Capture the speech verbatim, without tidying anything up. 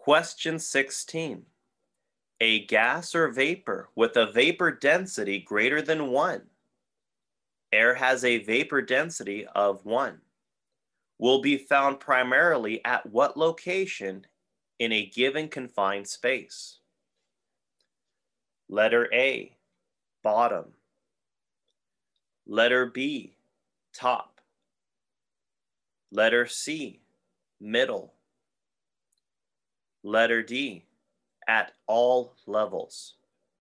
Question sixteen. A gas or vapor with a vapor density greater than one. Air has a vapor density of one. Will be found primarily at what location in a given confined space? Letter A, bottom. Letter B, top. Letter C, middle. Letter D, at all levels.